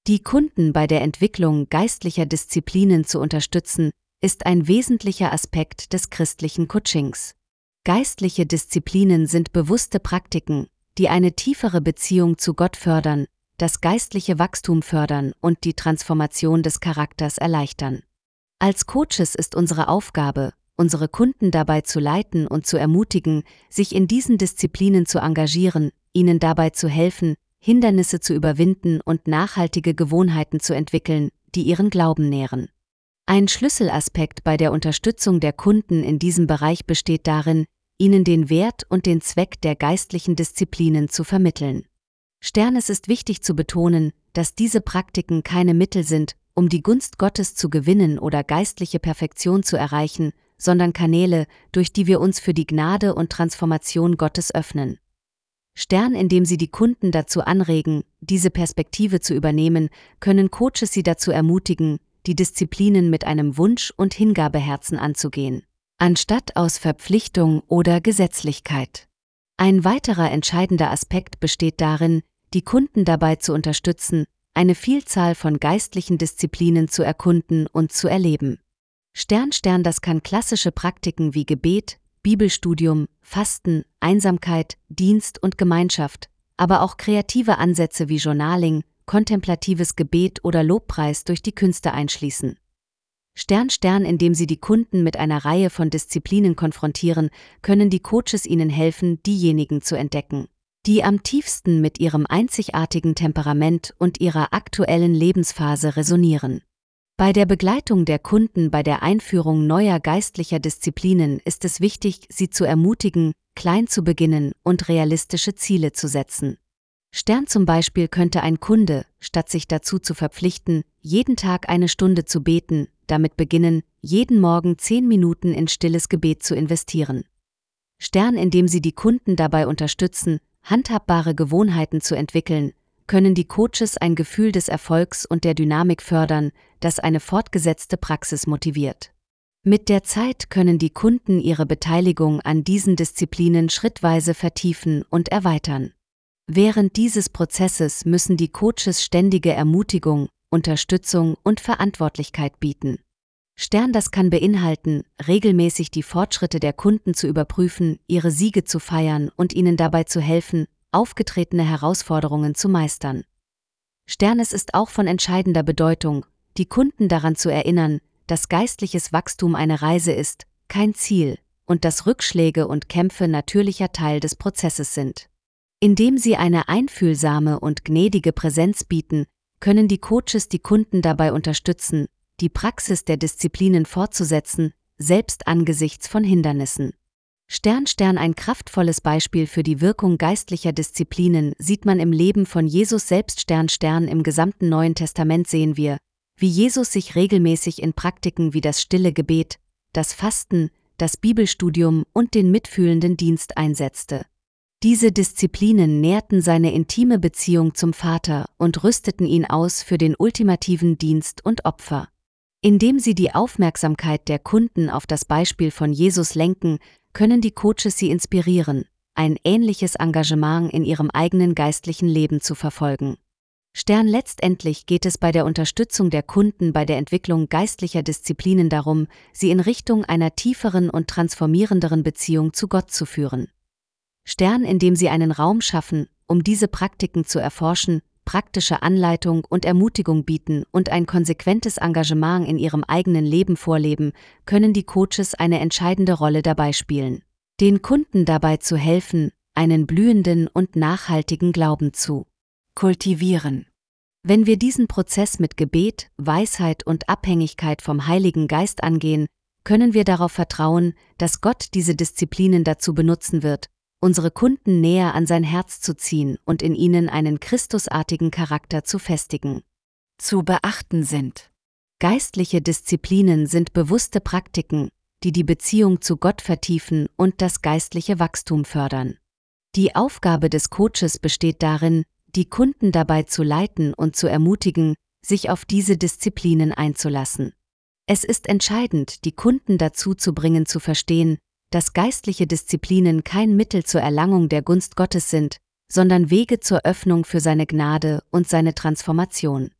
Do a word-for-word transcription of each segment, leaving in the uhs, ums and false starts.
Die Kunden bei der Entwicklung geistlicher Disziplinen zu unterstützen, ist ein wesentlicher Aspekt des christlichen Coachings. Geistliche Disziplinen sind bewusste Praktiken, die eine tiefere Beziehung zu Gott fördern, das geistliche Wachstum fördern und die Transformation des Charakters erleichtern. Als Coaches ist unsere Aufgabe, unsere Kunden dabei zu leiten und zu ermutigen, sich in diesen Disziplinen zu engagieren, ihnen dabei zu helfen, Hindernisse zu überwinden und nachhaltige Gewohnheiten zu entwickeln, die ihren Glauben nähren. Ein Schlüsselaspekt bei der Unterstützung der Kunden in diesem Bereich besteht darin, ihnen den Wert und den Zweck der geistlichen Disziplinen zu vermitteln. Stern, es ist wichtig zu betonen, dass diese Praktiken keine Mittel sind, um die Gunst Gottes zu gewinnen oder geistliche Perfektion zu erreichen, sondern Kanäle, durch die wir uns für die Gnade und Transformation Gottes öffnen. Stern, indem sie die Kunden dazu anregen, diese Perspektive zu übernehmen, können Coaches sie dazu ermutigen, die Disziplinen mit einem Wunsch- und Hingabeherzen anzugehen, anstatt aus Verpflichtung oder Gesetzlichkeit. Ein weiterer entscheidender Aspekt besteht darin, die Kunden dabei zu unterstützen, eine Vielzahl von geistlichen Disziplinen zu erkunden und zu erleben. Stern, Stern, das kann klassische Praktiken wie Gebet, Bibelstudium, Fasten, Einsamkeit, Dienst und Gemeinschaft, aber auch kreative Ansätze wie Journaling, kontemplatives Gebet oder Lobpreis durch die Künste einschließen. Stern, Stern, indem sie die Kunden mit einer Reihe von Disziplinen konfrontieren, können die Coaches ihnen helfen, diejenigen zu entdecken, die am tiefsten mit ihrem einzigartigen Temperament und ihrer aktuellen Lebensphase resonieren. Bei der Begleitung der Kunden bei der Einführung neuer geistlicher Disziplinen ist es wichtig, sie zu ermutigen, klein zu beginnen und realistische Ziele zu setzen. Stern, zum Beispiel könnte ein Kunde, statt sich dazu zu verpflichten, jeden Tag eine Stunde zu beten, damit beginnen, jeden Morgen zehn Minuten in stilles Gebet zu investieren. Stern, indem sie die Kunden dabei unterstützen, handhabbare Gewohnheiten zu entwickeln, können die Coaches ein Gefühl des Erfolgs und der Dynamik fördern, das eine fortgesetzte Praxis motiviert. Mit der Zeit können die Kunden ihre Beteiligung an diesen Disziplinen schrittweise vertiefen und erweitern. Während dieses Prozesses müssen die Coaches ständige Ermutigung, Unterstützung und Verantwortlichkeit bieten. Stern, das kann beinhalten, regelmäßig die Fortschritte der Kunden zu überprüfen, ihre Siege zu feiern und ihnen dabei zu helfen, aufgetretene Herausforderungen zu meistern. Stern, es ist auch von entscheidender Bedeutung, die Kunden daran zu erinnern, dass geistliches Wachstum eine Reise ist, kein Ziel, und dass Rückschläge und Kämpfe natürlicher Teil des Prozesses sind. Indem sie eine einfühlsame und gnädige Präsenz bieten, können die Coaches die Kunden dabei unterstützen, die Praxis der Disziplinen fortzusetzen, selbst angesichts von Hindernissen. Stern, Stern, ein kraftvolles Beispiel für die Wirkung geistlicher Disziplinen sieht man im Leben von Jesus selbst. Stern, Stern, im gesamten Neuen Testament sehen wir, wie Jesus sich regelmäßig in Praktiken wie das stille Gebet, das Fasten, das Bibelstudium und den mitfühlenden Dienst einsetzte. Diese Disziplinen nährten seine intime Beziehung zum Vater und rüsteten ihn aus für den ultimativen Dienst und Opfer. Indem sie die Aufmerksamkeit der Kunden auf das Beispiel von Jesus lenken, können die Coaches sie inspirieren, ein ähnliches Engagement in ihrem eigenen geistlichen Leben zu verfolgen. Stern, letztendlich geht es bei der Unterstützung der Kunden bei der Entwicklung geistlicher Disziplinen darum, sie in Richtung einer tieferen und transformierenderen Beziehung zu Gott zu führen. Stern, indem sie einen Raum schaffen, um diese Praktiken zu erforschen, praktische Anleitung und Ermutigung bieten und ein konsequentes Engagement in ihrem eigenen Leben vorleben, können die Coaches eine entscheidende Rolle dabei spielen, den Kunden dabei zu helfen, einen blühenden und nachhaltigen Glauben zu kultivieren. Wenn wir diesen Prozess mit Gebet, Weisheit und Abhängigkeit vom Heiligen Geist angehen, können wir darauf vertrauen, dass Gott diese Disziplinen dazu benutzen wird, unsere Kunden näher an sein Herz zu ziehen und in ihnen einen christusartigen Charakter zu festigen. Zu beachten sind: Geistliche Disziplinen sind bewusste Praktiken, die die Beziehung zu Gott vertiefen und das geistliche Wachstum fördern. Die Aufgabe des Coaches besteht darin, die Kunden dabei zu leiten und zu ermutigen, sich auf diese Disziplinen einzulassen. Es ist entscheidend, die Kunden dazu zu bringen zu verstehen, dass geistliche Disziplinen kein Mittel zur Erlangung der Gunst Gottes sind, sondern Wege zur Öffnung für seine Gnade und seine Transformation.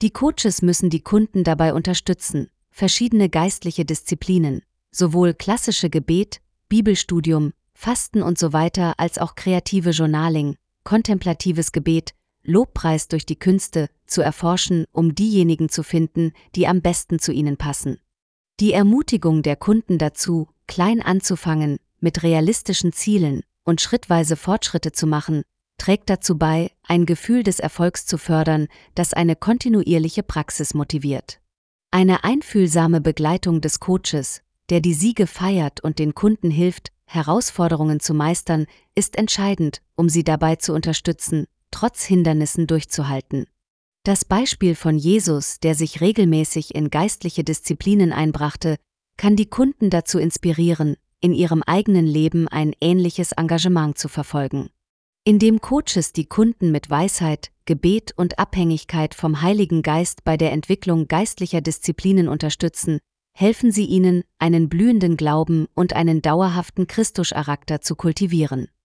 Die Coaches müssen die Kunden dabei unterstützen, verschiedene geistliche Disziplinen, sowohl klassische Gebet, Bibelstudium, Fasten und so weiter, als auch kreative Journaling, kontemplatives Gebet, Lobpreis durch die Künste, zu erforschen, um diejenigen zu finden, die am besten zu ihnen passen. Die Ermutigung der Kunden dazu, klein anzufangen, mit realistischen Zielen und schrittweise Fortschritte zu machen, trägt dazu bei, ein Gefühl des Erfolgs zu fördern, das eine kontinuierliche Praxis motiviert. Eine einfühlsame Begleitung des Coaches, der die Siege feiert und den Kunden hilft, Herausforderungen zu meistern, ist entscheidend, um sie dabei zu unterstützen, trotz Hindernissen durchzuhalten. Das Beispiel von Jesus, der sich regelmäßig in geistliche Disziplinen einbrachte, kann die Kunden dazu inspirieren, in ihrem eigenen Leben ein ähnliches Engagement zu verfolgen. Indem Coaches die Kunden mit Weisheit, Gebet und Abhängigkeit vom Heiligen Geist bei der Entwicklung geistlicher Disziplinen unterstützen, helfen sie ihnen, einen blühenden Glauben und einen dauerhaften Christuscharakter zu kultivieren.